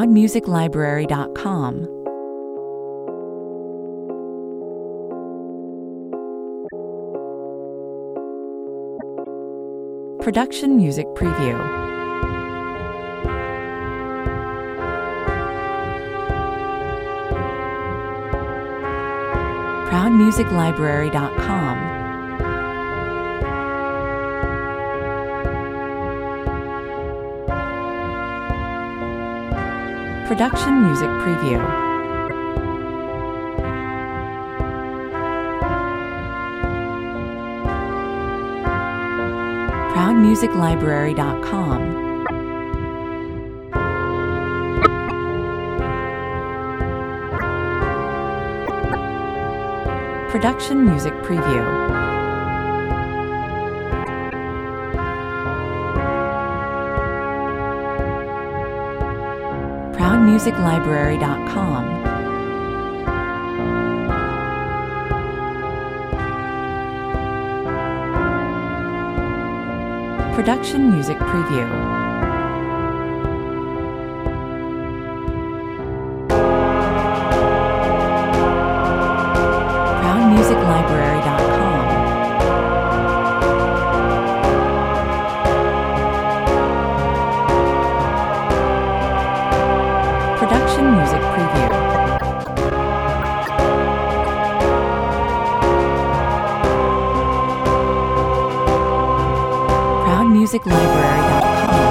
ProudMusicLibrary.com. Production Music Preview. ProudMusicLibrary.com. Production Music Preview. ProudMusicLibrary.com. Production Music Preview. ProudMusicLibrary.com. Production Music Preview. ProudMusicLibrary.com. Production Music Preview. ProudMusicLibrary.com.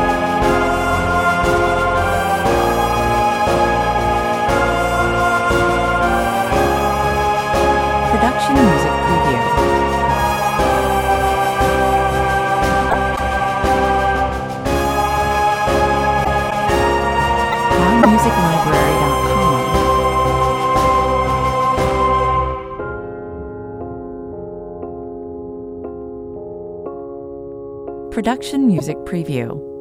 Production Music Preview. ProudMusicLibrary.com. Production Music Preview.